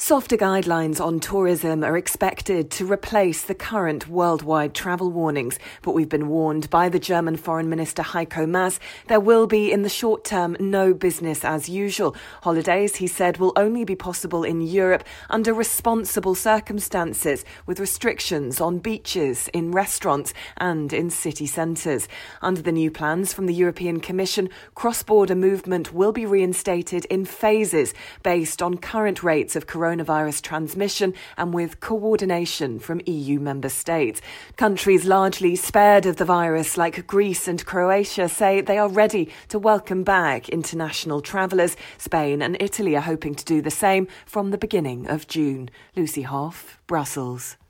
Softer guidelines on tourism are expected to replace the current worldwide travel warnings, but we've been warned by the German Foreign Minister Heiko Maas there will be, in the short term, no business as usual. Holidays, he said, will only be possible in Europe under responsible circumstances, with restrictions on beaches, in restaurants and in city centres. Under the new plans from the European Commission, cross-border movement will be reinstated in phases based on current rates of coronavirus transmission and with coordination from EU member states. Countries largely spared of the virus, like Greece and Croatia, say they are ready to welcome back international travellers. Spain and Italy are hoping to do the same from the beginning of June. Lucy Hoff, Brussels.